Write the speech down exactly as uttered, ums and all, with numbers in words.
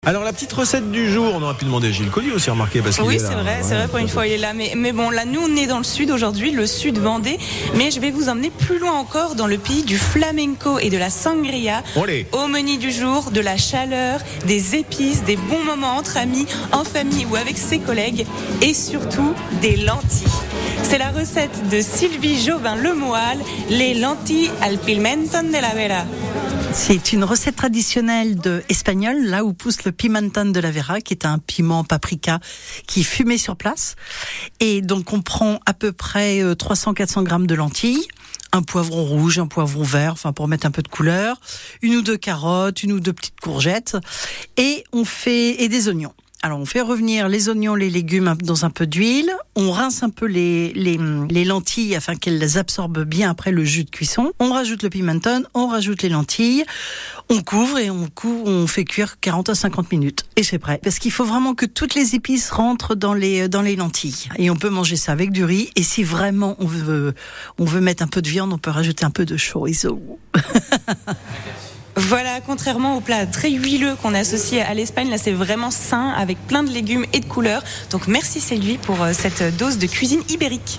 Alors la petite recette du jour, on aurait pu demander à Gilles Collier aussi, remarqué parce qu'il Oui, est là. c'est vrai, Ouais, c'est vrai, pour une fois il est là. Mais, mais bon, là, nous, on est dans le sud aujourd'hui, le sud Vendée. Mais je vais vous emmener plus loin encore dans le pays du flamenco et de la sangria. Olé. Au menu du jour, de la chaleur, des épices, des bons moments entre amis, en famille ou avec ses collègues. Et surtout, des lentilles. C'est la recette de Sylvie Jobin-Lemoal, les lentilles al pimentón de la Vera. C'est une recette traditionnelle de espagnole, là où pousse le pimentón de la Vera, qui est un piment paprika qui est fumé sur place. Et donc on prend à peu près trois cents à quatre cents grammes de lentilles, un poivron rouge, un poivron vert, enfin pour mettre un peu de couleur, une ou deux carottes, une ou deux petites courgettes, et on fait et des oignons. Alors, on fait revenir les oignons, les légumes dans un peu d'huile. On rince un peu les, les, les lentilles afin qu'elles absorbent bien après le jus de cuisson. On rajoute le pimentón, on rajoute les lentilles. On couvre et on couvre, on fait cuire quarante à cinquante minutes. Et c'est prêt. Parce qu'il faut vraiment que toutes les épices rentrent dans les, dans les lentilles. Et on peut manger ça avec du riz. Et si vraiment on veut, on veut mettre un peu de viande, on peut rajouter un peu de chorizo. Voilà, contrairement au plat très huileux qu'on associe à l'Espagne, là c'est vraiment sain avec plein de légumes et de couleurs. Donc merci Sylvie pour cette dose de cuisine ibérique.